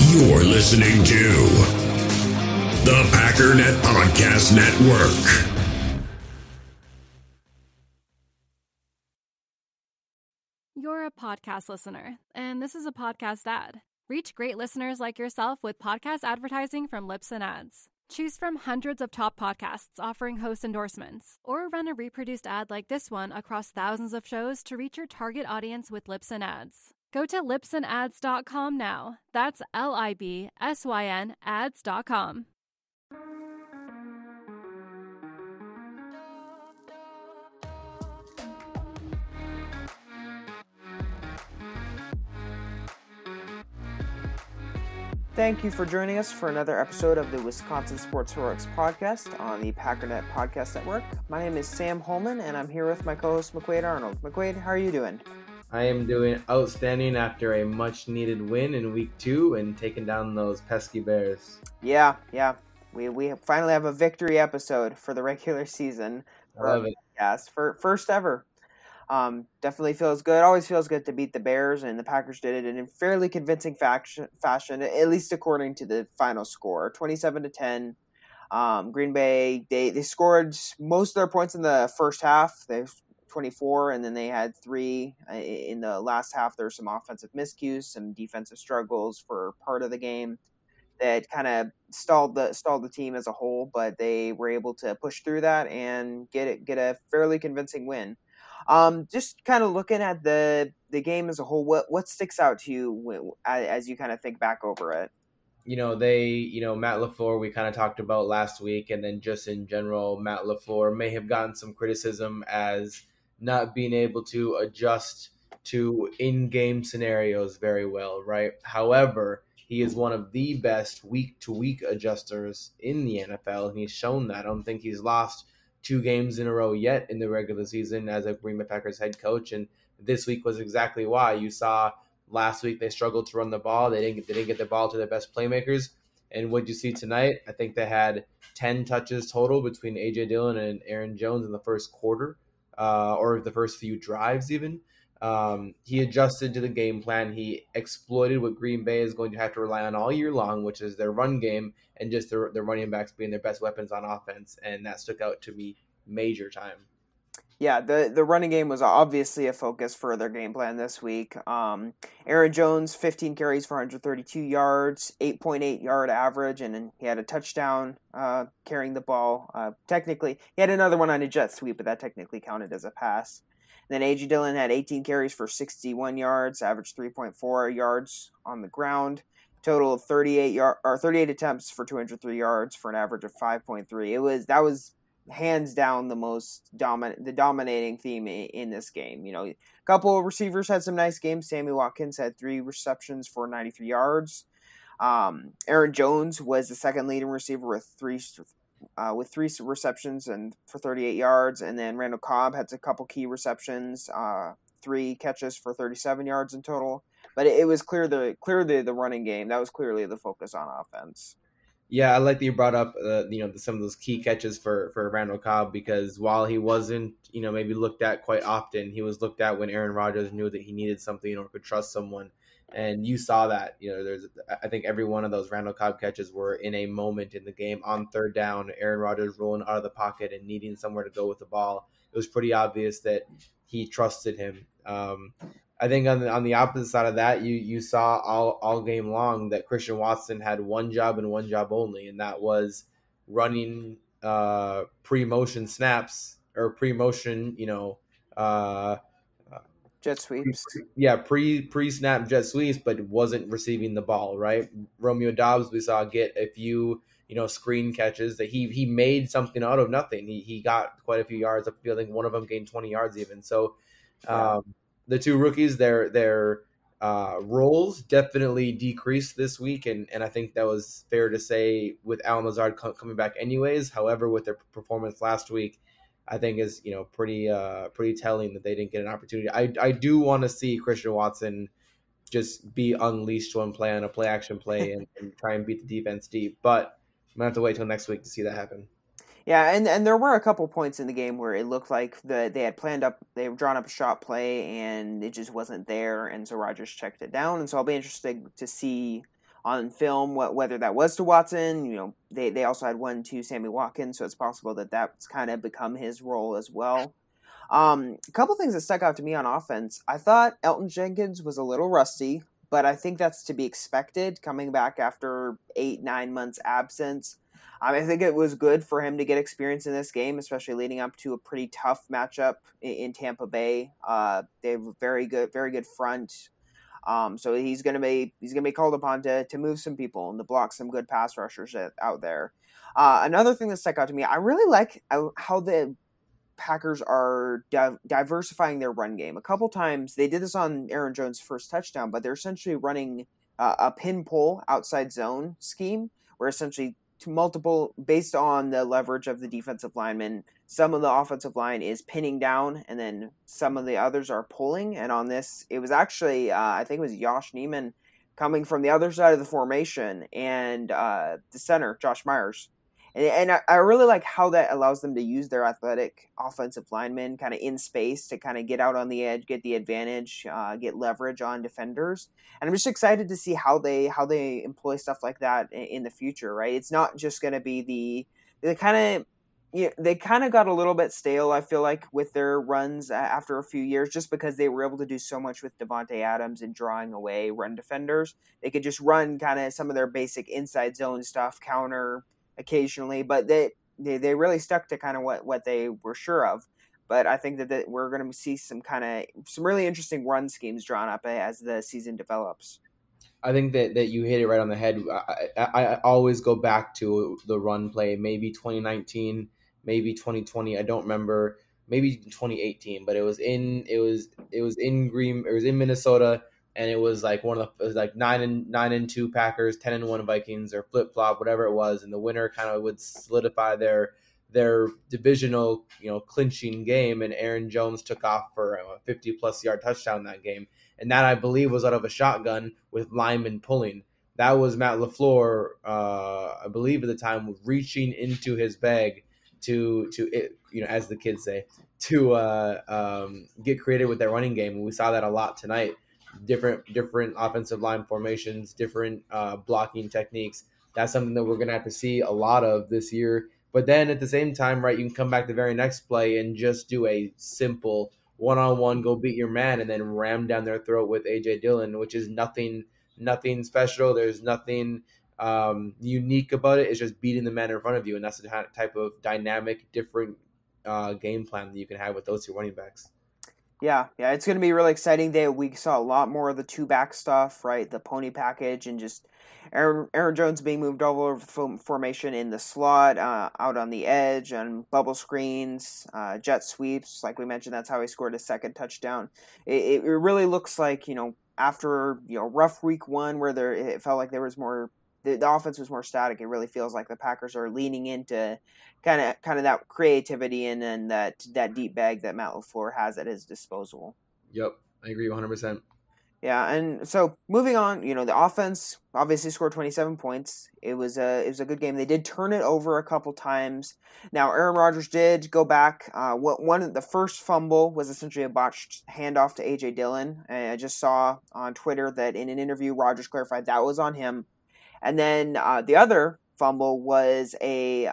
You're listening to the Packernet Podcast Network. You're a podcast listener, and this is a podcast ad. Reach great listeners like yourself with podcast advertising from Libsyn Ads. Choose from hundreds of top podcasts offering host endorsements, or run a reproduced ad like this one across thousands of shows to reach your target audience with Libsyn Ads. Go to libsynads.com now. That's LIBSYN ads.com. Thank you for joining us for another episode of the Wisconsin Sports Heroics podcast on the Packernet Podcast Network. My name is Sam Holman, and I'm here with my co-host McQuaid Arnold. McQuaid, how are you doing? I am doing outstanding after a much-needed win in Week 2 and taking down those pesky Bears. Yeah. We finally have a victory episode for the regular season. I love it. Yes, first ever. Definitely feels good. Always feels good to beat the Bears, and the Packers did it in a fairly convincing fashion, at least according to the final score, 27-10. Green Bay, they scored most of their points in the first half. They 24, and then they had 3 in the last half. There were some offensive miscues, some defensive struggles for part of the game that kind of stalled the team as a whole, but they were able to push through that and get a fairly convincing win. Just kind of looking at the game as a whole, what sticks out to you as you kind of think back over it? Matt LaFleur, we kind of talked about last week, and then just in general, Matt LaFleur may have gotten some criticism as not being able to adjust to in-game scenarios very well, right? However, he is one of the best week-to-week adjusters in the NFL, and he's shown that. I don't think he's lost 2 games in a row yet in the regular season as a Green Bay Packers head coach, and this week was exactly why. You saw last week they struggled to run the ball. They didn't get the ball to their best playmakers. And what you see tonight, I think they had 10 touches total between A.J. Dillon and Aaron Jones in the first quarter, or the first few drives even. He adjusted to the game plan. He exploited what Green Bay is going to have to rely on all year long, which is their run game and just their running backs being their best weapons on offense. And that stuck out to me major time. Yeah, the running game was obviously a focus for their game plan this week. Aaron Jones, 15 carries for 132 yards, 8.8 yard average, and then he had a touchdown carrying the ball. Technically, he had another one on a jet sweep, but that technically counted as a pass. And then A.J. Dillon had 18 carries for 61 yards, averaged 3.4 yards on the ground. Total of 38 attempts for 203 yards for an average of 5.3. That was hands down the dominating theme in this game. A couple of receivers had some nice games. Sammy Watkins had 3 receptions for 93 yards. Aaron Jones was the second leading receiver with 3 receptions and for 38 yards, and then Randall Cobb had a couple key receptions, 3 catches for 37 yards in total. But it was clearly the running game that was clearly the focus on offense. Yeah, I like that you brought up some of those key catches for Randall Cobb, because while he wasn't maybe looked at quite often, he was looked at when Aaron Rodgers knew that he needed something or could trust someone, and you saw that. I think every one of those Randall Cobb catches were in a moment in the game on third down. Aaron Rodgers rolling out of the pocket and needing somewhere to go with the ball. It was pretty obvious that he trusted him. I think on the opposite side of that, you saw all game long that Christian Watson had one job and one job only, and that was running pre-motion snaps or pre-motion, jet sweeps. Pre-snap jet sweeps, but wasn't receiving the ball, right? Romeo Doubs, we saw get a few, screen catches that he made something out of nothing. He got quite a few yards up the field. I think one of them gained 20 yards even. So, the 2 rookies, their roles definitely decreased this week, and I think that was fair to say with Allen Lazard coming back anyways. However, with their performance last week, I think is pretty telling that they didn't get an opportunity. I do want to see Christian Watson just be unleashed one play on a play action play and try and beat the defense deep, but I'm gonna have to wait till next week to see that happen. Yeah, and there were a couple points in the game where it looked like they had drawn up a shot play, and it just wasn't there, and so Rodgers checked it down. And so I'll be interested to see on film, whether that was to Watson. They also had one to Sammy Watkins, so it's possible that that's kind of become his role as well. A couple things that stuck out to me on offense. I thought Elton Jenkins was a little rusty, but I think that's to be expected coming back after 8-9 months absence. I think it was good for him to get experience in this game, especially leading up to a pretty tough matchup in Tampa Bay. They have a very good front. So he's gonna be called upon to move some people and to block some good pass rushers out there. Another thing that stuck out to me, I really like how the Packers are diversifying their run game. A couple times they did this on Aaron Jones' first touchdown, but they're essentially running a pin pull outside zone scheme, where essentially to multiple, based on the leverage of the defensive linemen, some of the offensive line is pinning down, and then some of the others are pulling. And on this, it was actually, I think it was Josh Neiman coming from the other side of the formation, and the center, Josh Myers. And I really like how that allows them to use their athletic offensive linemen kind of in space to kind of get out on the edge, get the advantage, get leverage on defenders. And I'm just excited to see how they employ stuff like that in the future, right? It's not just going to be they kind of got a little bit stale, I feel like, with their runs after a few years, just because they were able to do so much with Devontae Adams and drawing away run defenders. They could just run kind of some of their basic inside zone stuff, counter occasionally, but they really stuck to kind of what they were sure of. But I think that we're going to see some really interesting run schemes drawn up as the season develops. I think that you hit it right on the head. I always go back to the run play, maybe 2019, maybe 2020. I don't remember, maybe 2018, but it was in Minnesota. And it was like it was like 9-2 Packers, 10-1 Vikings, or flip flop, whatever it was, and the winner kind of would solidify their divisional, clinching game. And Aaron Jones took off for a 50+ yard touchdown in that game, and that I believe was out of a shotgun with linemen pulling. That was Matt LaFleur, I believe at the time, reaching into his bag to as the kids say, to get creative with that running game, and we saw that a lot tonight. Different offensive line formations, different blocking techniques. That's something that we're going to have to see a lot of this year. But then at the same time, right, you can come back the very next play and just do a simple one-on-one, go beat your man, and then ram down their throat with A.J. Dillon, which is nothing special. There's nothing unique about it. It's just beating the man in front of you, and that's the type of dynamic, different game plan that you can have with those two running backs. Yeah, it's going to be really exciting. We saw a lot more of the two-back stuff, right? The pony package and just Aaron Jones being moved over formation in the slot, out on the edge, on bubble screens, jet sweeps. Like we mentioned, that's how he scored his second touchdown. It really looks like, after rough week one where it felt like there was more. The offense was more static. It really feels like the Packers are leaning into kind of that creativity and then that deep bag that Matt LaFleur has at his disposal. Yep, I agree 100%. Yeah, and so moving on, the offense obviously scored 27 points. It was a good game. They did turn it over a couple times. Now Aaron Rodgers did go back. The first fumble was essentially a botched handoff to A.J. Dillon. And I just saw on Twitter that in an interview Rodgers clarified that was on him. And then the other fumble was a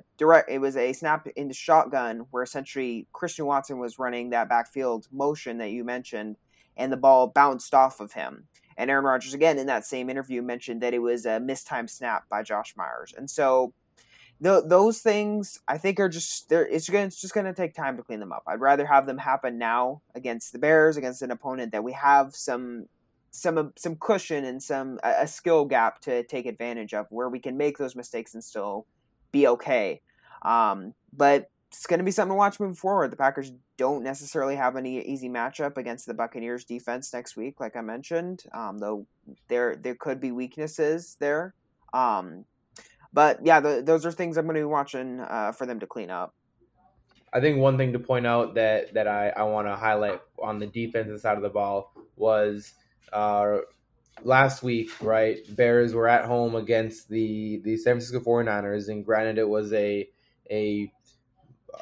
snap into shotgun where essentially Christian Watson was running that backfield motion that you mentioned, and the ball bounced off of him. And Aaron Rodgers, again, in that same interview, mentioned that it was a mistimed snap by Josh Myers. And so those things, I think, are just there. It's just going to take time to clean them up. I'd rather have them happen now against the Bears, against an opponent that we have some cushion and a skill gap to take advantage of, where we can make those mistakes and still be okay. But it's going to be something to watch moving forward. The Packers don't necessarily have any easy matchup against the Buccaneers defense next week, like I mentioned, though there could be weaknesses there. But yeah, those are things I'm going to be watching for them to clean up. I think one thing to point out that I want to highlight on the defensive side of the ball was last week, right? Bears were at home against the San Francisco 49ers, and granted, it was a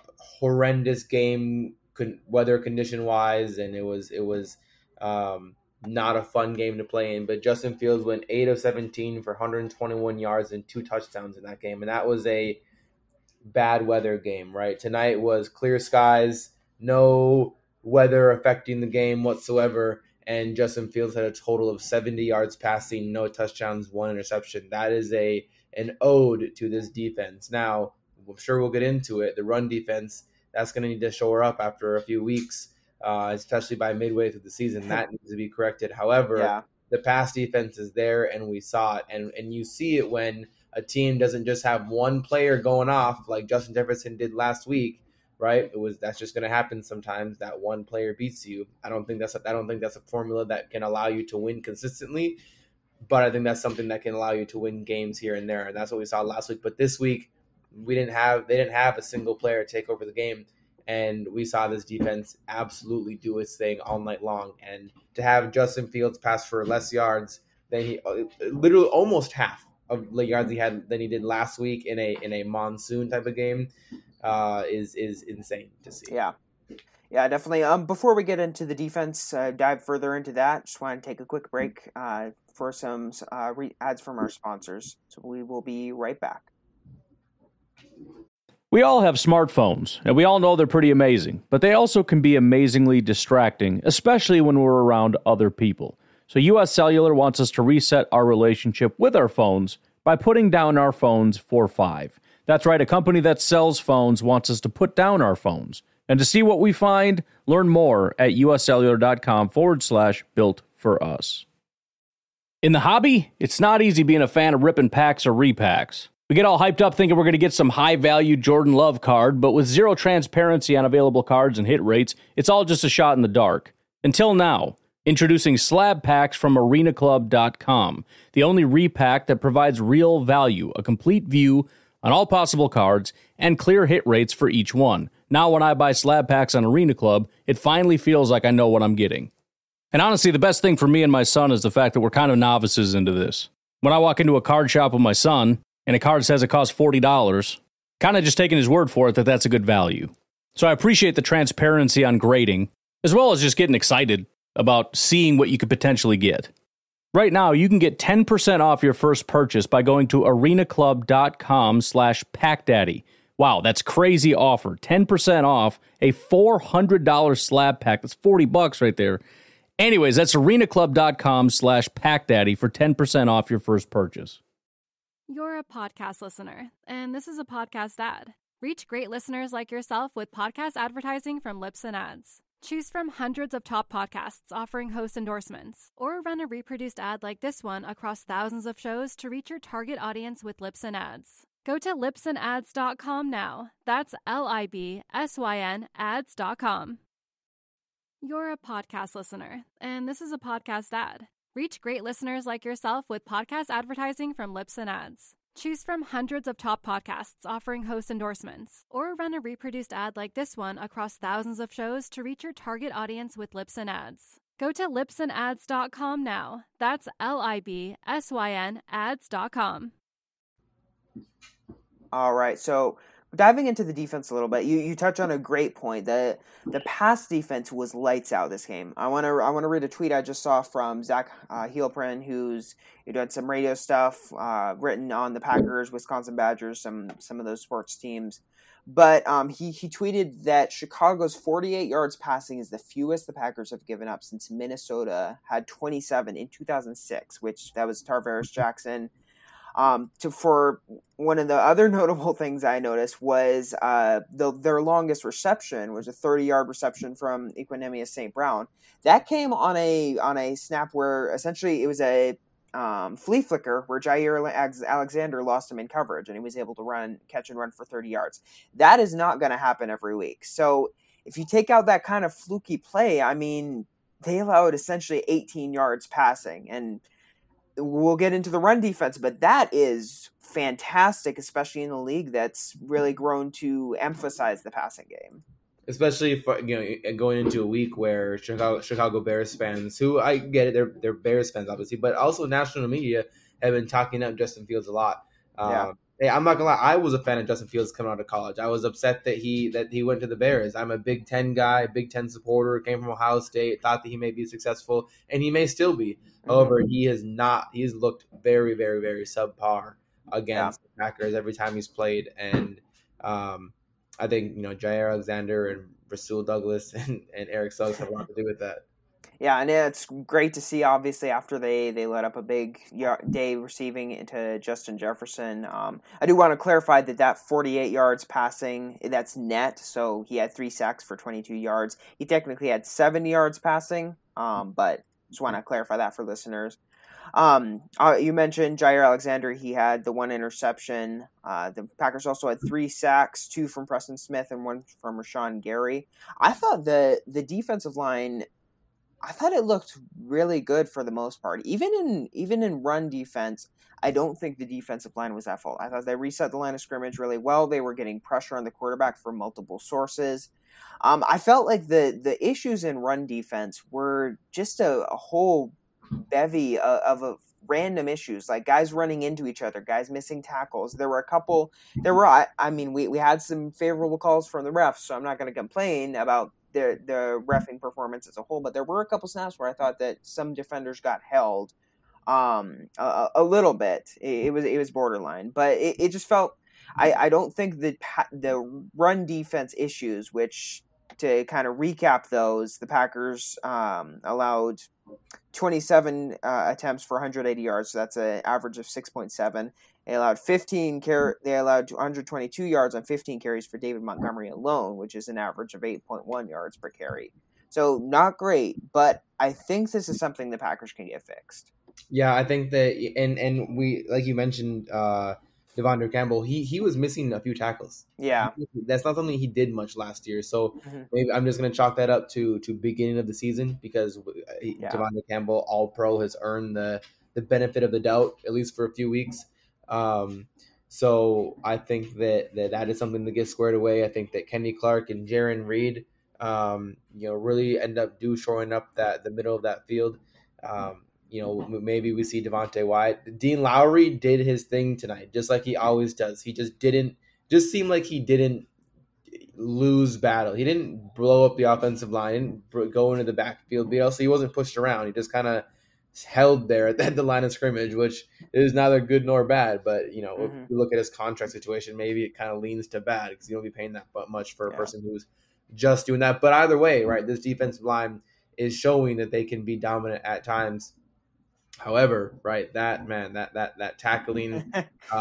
horrendous game weather condition wise, and it was not a fun game to play in. But Justin Fields went 8 of 17 for 121 yards and 2 touchdowns in that game. And that was a bad weather game, right? Tonight was clear skies, no weather affecting the game whatsoever. And Justin Fields had a total of 70 yards passing, no touchdowns, 1 interception. That is an ode to this defense. Now, I'm sure we'll get into it. The run defense, that's going to need to shore up after a few weeks, especially by midway through the season. That needs to be corrected. However, the pass defense is there, and we saw it. And you see it when a team doesn't just have one player going off like Justin Jefferson did last week, right? That's just going to happen sometimes. That one player beats you. I don't think that's a formula that can allow you to win consistently, but I think that's something that can allow you to win games here and there. And that's what we saw last week. But this week, they didn't have a single player take over the game, and we saw this defense absolutely do its thing all night long. And to have Justin Fields pass for less yards than he literally almost half of the yards he had than he did last week in a monsoon type of game is insane to see. Yeah, definitely. Before we get into the defense, dive further into that, just want to take a quick break for some ads from our sponsors. So we will be right back. We all have smartphones, and we all know they're pretty amazing, but they also can be amazingly distracting, especially when we're around other people. So US Cellular wants us to reset our relationship with our phones by putting down our phones for $5. That's right, a company that sells phones wants us to put down our phones. And to see what we find, learn more at uscellular.com/built for us. In the hobby, it's not easy being a fan of ripping packs or repacks. We get all hyped up thinking we're going to get some high-value Jordan Love card, but with zero transparency on available cards and hit rates, it's all just a shot in the dark. Until now. Introducing Slab Packs from arenaclub.com, the only repack that provides real value, a complete view on all possible cards, and clear hit rates for each one. Now when I buy Slab Packs on Arena Club, it finally feels like I know what I'm getting. And honestly, the best thing for me and my son is the fact that we're kind of novices into this. When I walk into a card shop with my son, and a card says it costs $40, kind of just taking his word for it that that's a good value. So I appreciate the transparency on grading, as well as just getting excited about seeing what you could potentially get. Right now, you can get 10% off your first purchase by going to arenaclub.com/packdaddy. Wow, that's crazy offer. 10% off a $400 slab pack. That's $40 right there. Anyways, that's arenaclub.com/packdaddy for 10% off your first purchase. You're a podcast listener, and this is a podcast ad. Reach great listeners like yourself with podcast advertising from Libsyn Ads. Choose from hundreds of top podcasts offering host endorsements, or run a reproduced ad like this one across thousands of shows to reach your target audience with Libsyn Ads. Go to libsynads.com now. That's LIBSYN ads.com. You're a podcast listener, and this is a podcast ad. Reach great listeners like yourself with podcast advertising from Libsyn Ads. Choose from hundreds of top podcasts offering host endorsements, or run a reproduced ad like this one across thousands of shows to reach your target audience with Libsyn Ads. Go to libsynads.com now. That's LIBSYN ads.com. All right, so diving into the defense a little bit, you touch on a great point. The pass defense was lights out this game. I want to read a tweet I just saw from Zach Heilprin, who's done some radio stuff written on the Packers, Wisconsin Badgers, some of those sports teams. But he tweeted that Chicago's 48 yards passing is the fewest the Packers have given up since Minnesota had 27 in 2006, which that was Tarvaris Jackson. For one of the other notable things I noticed was their longest reception was a 30-yard reception from Equanimeous St. Brown. That came on a snap where essentially it was a flea flicker where Jair Alexander lost him in coverage, and he was able to catch and run for 30 yards. That is not going to happen every week. So if you take out that kind of fluky play, I mean, they allowed essentially 18 yards passing, and we'll get into the run defense, but that is fantastic, especially in a league that's really grown to emphasize the passing game. Especially for, going into a week where Chicago Bears fans, who I get it, they're Bears fans obviously, but also national media have been talking up Justin Fields a lot. Hey, I'm not gonna lie. I was a fan of Justin Fields coming out of college. I was upset that he went to the Bears. I'm a Big Ten guy, Big Ten supporter. Came from Ohio State. Thought that he may be successful, and he may still be. However, he has not. He's looked very, very, very subpar against the Packers every time he's played. And I think Jair Alexander and Rasul Douglas and Eric Suggs have a lot to do with that. Yeah, and it's great to see, obviously, after they let up a big day receiving into Justin Jefferson. I do want to clarify that 48 yards passing, that's net, so he had 3 sacks for 22 yards. He technically had 7 yards passing, but just want to clarify that for listeners. You mentioned Jair Alexander. He had the 1 interception. The Packers also had 3 sacks, 2 from Preston Smith and 1 from Rashawn Gary. I thought the defensive line, I thought it looked really good for the most part. Even in run defense, I don't think the defensive line was at fault. I thought they reset the line of scrimmage really well. They were getting pressure on the quarterback from multiple sources. I felt like the issues in run defense were just a whole bevy of random issues, like guys running into each other, guys missing tackles. There were a couple. We had some favorable calls from the refs, so I'm not going to complain about the reffing performance as a whole, but there were a couple snaps where I thought that some defenders got held a little bit. It was borderline, but it just felt. I don't think the run defense issues, which, to kind of recap those, the Packers allowed 27 attempts for 180 yards, so that's an average of 6.7. They allowed 122 yards on 15 carries for David Montgomery alone, which is an average of 8.1 yards per carry. So not great, but I think this is something the Packers can get fixed. Yeah, I think that, and we, like you mentioned, Devondre Campbell, he was missing a few tackles. Yeah. That's not something he did much last year. So maybe I'm just going to chalk that up to beginning of the season, because Devondre Campbell, All-Pro, has earned the benefit of the doubt, at least for a few weeks. So I think that is something to get squared away. I think that Kenny Clark and Jaron Reed, really end up showing up the middle of that field. Maybe we see Devontae Wyatt. Dean Lowry did his thing tonight, just like he always does. He just seemed like he didn't lose battle. He didn't blow up the offensive line, didn't go into the backfield. So he wasn't pushed around. He just kind of held there at the line of scrimmage, which is neither good nor bad. But, if you look at his contract situation, maybe it kind of leans to bad, because you don't be paying that much for a person who's just doing that. But either way, right, this defensive line is showing that they can be dominant at times. However, right, that tackling,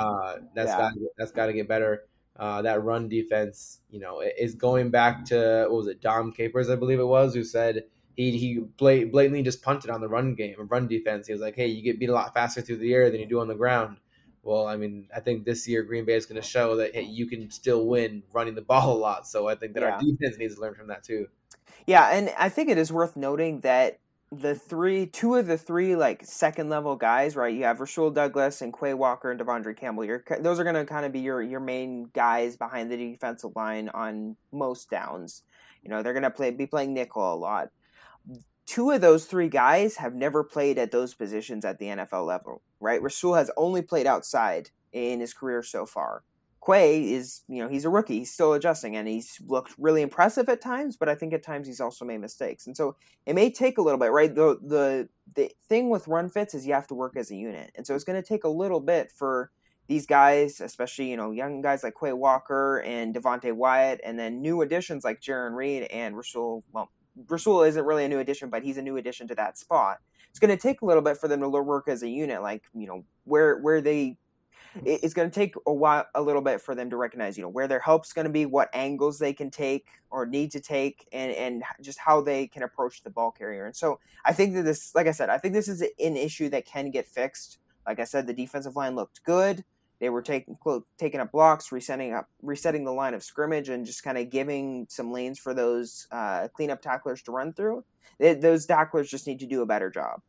that's got to get better. That run defense, is going back to, what was it, Dom Capers, I believe it was, who said he blatantly just punted on the run defense. He was like, hey, you get beat a lot faster through the air than you do on the ground. Well, I think this year Green Bay is going to show that, hey, you can still win running the ball a lot. So I think that our defense needs to learn from that too. Yeah, and I think it is worth noting that two of the three like second level guys, right? You have Rasul Douglas and Quay Walker and Devondre Campbell. Those are going to kind of be your main guys behind the defensive line on most downs. They're going to be playing nickel a lot. Two of those three guys have never played at those positions at the NFL level, right? Rasul has only played outside in his career so far. Quay is, he's a rookie. He's still adjusting, and he's looked really impressive at times, but I think at times he's also made mistakes. And so it may take a little bit, right? The thing with run fits is you have to work as a unit. And so it's going to take a little bit for these guys, especially, young guys like Quay Walker and Devontae Wyatt, and then new additions like Jaron Reed and Rasul. Well, Rasul isn't really a new addition, but he's a new addition to that spot. It's going to take a little bit for them to work as a unit, like, where they... It's going to take a little bit for them to recognize, where their help's going to be, what angles they can take or need to take, and just how they can approach the ball carrier. And so I think that this, like I said, I think this is an issue that can get fixed. Like I said, the defensive line looked good. They were taking up blocks, resetting the line of scrimmage, and just kind of giving some lanes for those cleanup tacklers to run through. Those tacklers just need to do a better job.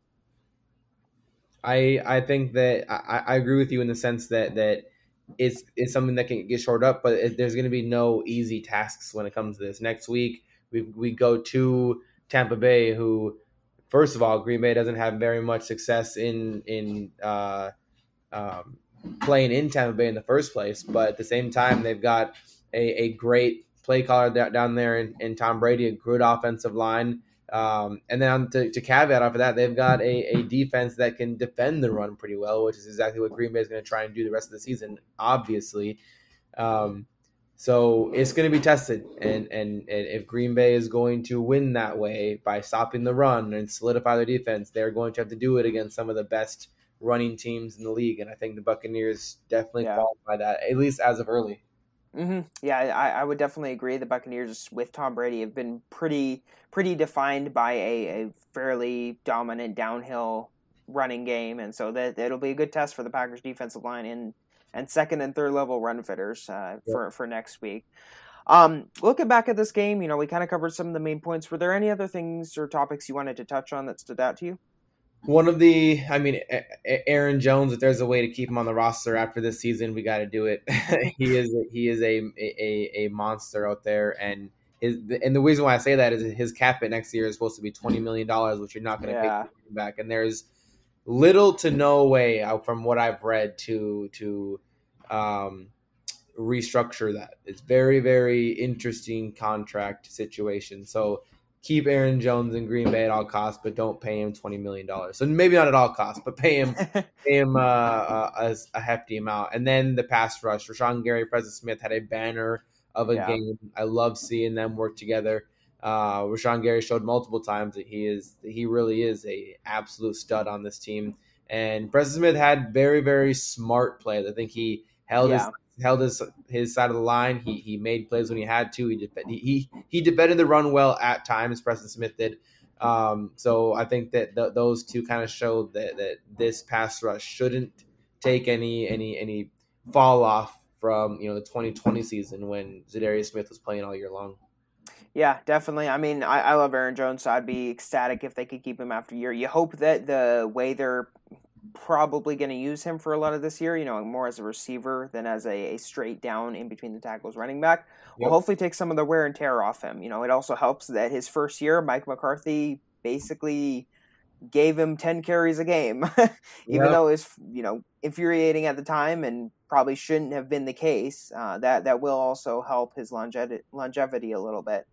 I think that I agree with you in the sense that it's something that can get shored up, but there's going to be no easy tasks when it comes to this. Next week, we go to Tampa Bay, who, first of all, Green Bay doesn't have very much success in playing in Tampa Bay in the first place. But at the same time, they've got a great play caller down there in Tom Brady, a good offensive line. And then to caveat off of that, they've got a defense that can defend the run pretty well, which is exactly what Green Bay is going to try and do the rest of the season, obviously. So it's going to be tested. And if Green Bay is going to win that way by stopping the run and solidify their defense, they're going to have to do it against some of the best running teams in the league. And I think the Buccaneers definitely qualify that, at least as of early. Mm-hmm. Yeah, I would definitely agree. The Buccaneers with Tom Brady have been pretty defined by a fairly dominant downhill running game, and so that it'll be a good test for the Packers defensive line and second and third level run fitters for next week. Looking back at this game, we kind of covered some of the main points. Were there any other things or topics you wanted to touch on that stood out to you? Aaron Jones, if there's a way to keep him on the roster after this season, we got to do it. He is a monster out there, and the reason why I say that is his cap hit next year is supposed to be $20 million, which you're not going to pay back. And there's little to no way, from what I've read, to restructure that. It's very, very interesting contract situation. So keep Aaron Jones in Green Bay at all costs, but don't pay him $20 million. So maybe not at all costs, but pay him a hefty amount. And then the pass rush. Rashawn Gary, Preston Smith had a banner of a game. I love seeing them work together. Rashawn Gary showed multiple times that he really is a absolute stud on this team. And Preston Smith had very, very smart plays. I think he held his side of the line. He made plays when he had to. He defended the run well at times. Preston Smith did. So I think that those two kind of showed that this pass rush shouldn't take any fall off from the 2020 season when Za'Darius Smith was playing all year long. Yeah, definitely. I love Aaron Jones, so I'd be ecstatic if they could keep him after a year. You hope that the way they're probably going to use him for a lot of this year, more as a receiver than as a straight down in between the tackles running back, will hopefully take some of the wear and tear off him. It also helps that his first year, Mike McCarthy basically gave him 10 carries a game, even though it's, infuriating at the time and probably shouldn't have been the case. That will also help his longevity a little bit.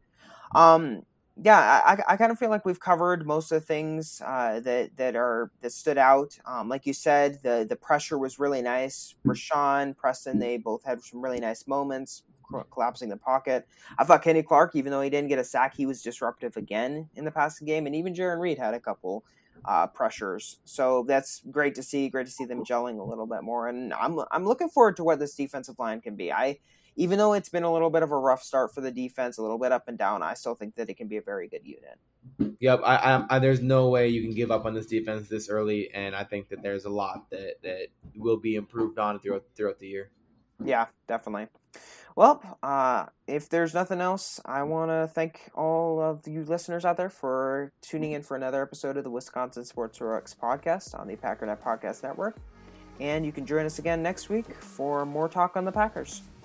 I kind of feel like we've covered most of the things that stood out. Like you said, the pressure was really nice. Rashawn, Preston, they both had some really nice moments, collapsing the pocket. I thought Kenny Clark, even though he didn't get a sack, he was disruptive again in the passing game, and even Jarran Reed had a couple pressures. So that's great to see. Great to see them gelling a little bit more, and I'm looking forward to what this defensive line can be. Even though it's been a little bit of a rough start for the defense, a little bit up and down, I still think that it can be a very good unit. Yep, I there's no way you can give up on this defense this early, and I think that there's a lot that will be improved on throughout the year. Yeah, definitely. Well, if there's nothing else, I want to thank all of you listeners out there for tuning in for another episode of the Wisconsin Sports Heroics podcast on the Packernet Podcast Network. And you can join us again next week for more talk on the Packers.